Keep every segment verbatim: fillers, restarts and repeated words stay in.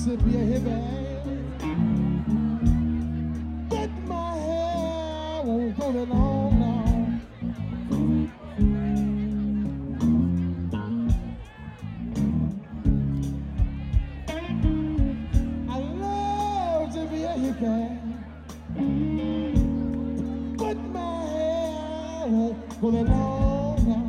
to be a hippie, but my hair won't grow that long now. I love to be a hippie, but my hair won't grow that long now.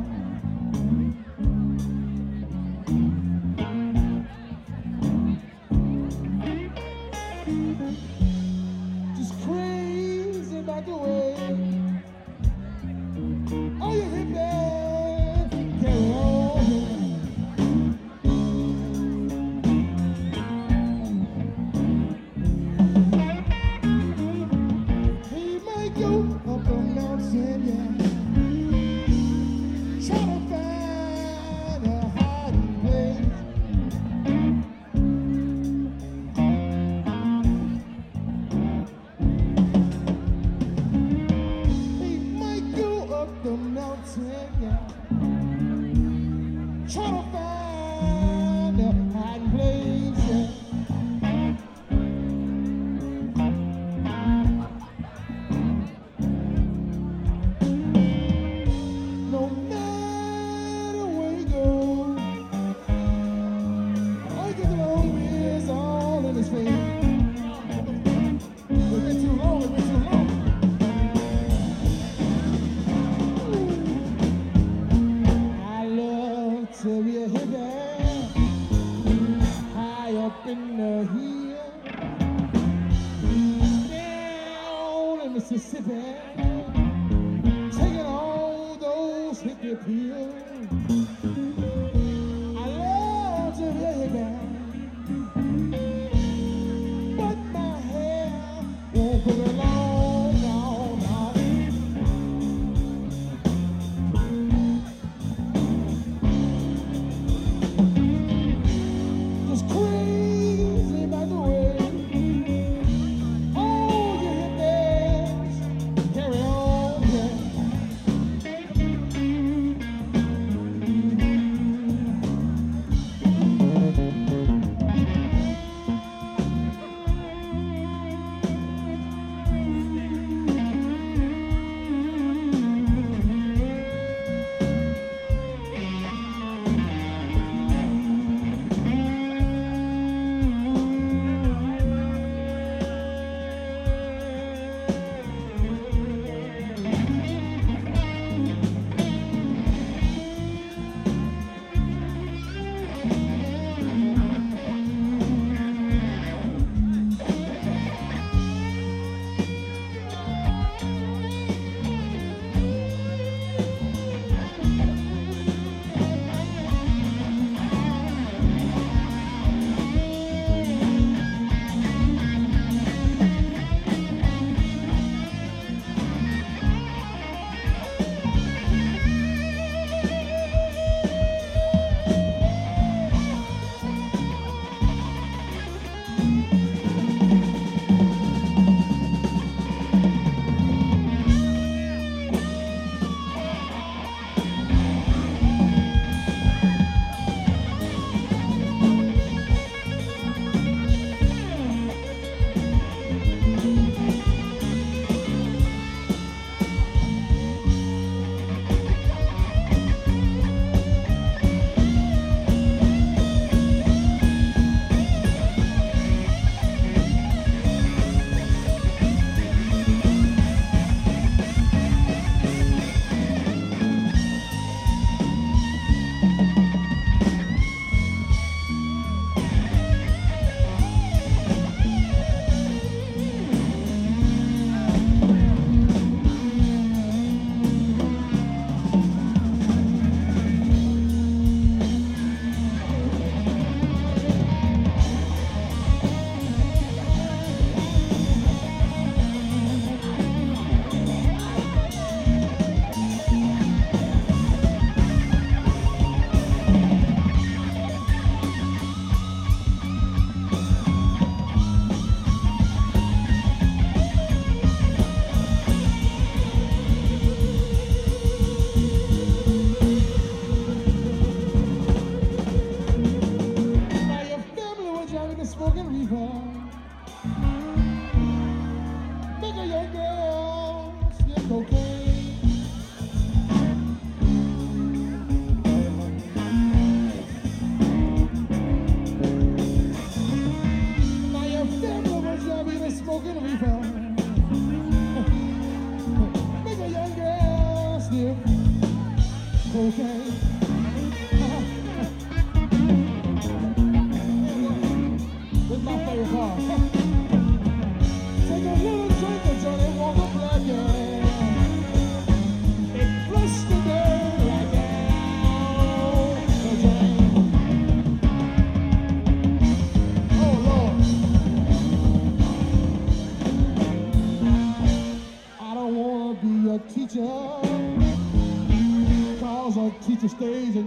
Just crazy about the way all you hippies carry on. He might go up a mountain, yeah, try to find a hiding place. The mountain, yeah, try to find a hiding place, yeah. No matter where you go, all you get to know is all in his face. It's been too long, it's been too long. To be a hippie, high up in the hill, down in Mississippi, taking all those hippie pills. I love to be a hippie, but my hair won't grow long, long, long. Crazy by the way, oh, you hippies carry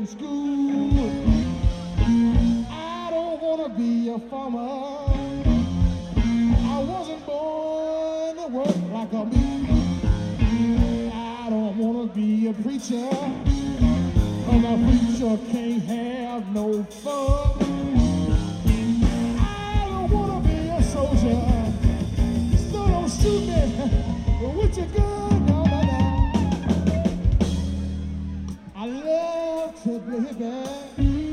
school. I don't wanna be a farmer. I wasn't born to work like a bee. I don't wanna be a preacher, cause a preacher can't have no fun. I don't wanna be a soldier, so don't shoot me with your gun, no, no, no. I love to play bad.